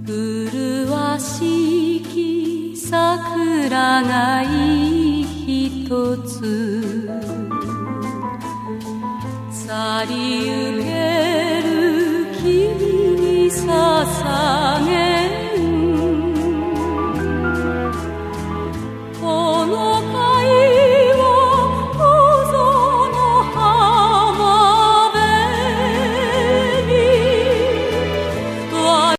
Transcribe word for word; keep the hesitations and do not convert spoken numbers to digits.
麗しき桜が一つ去りゆける君にささ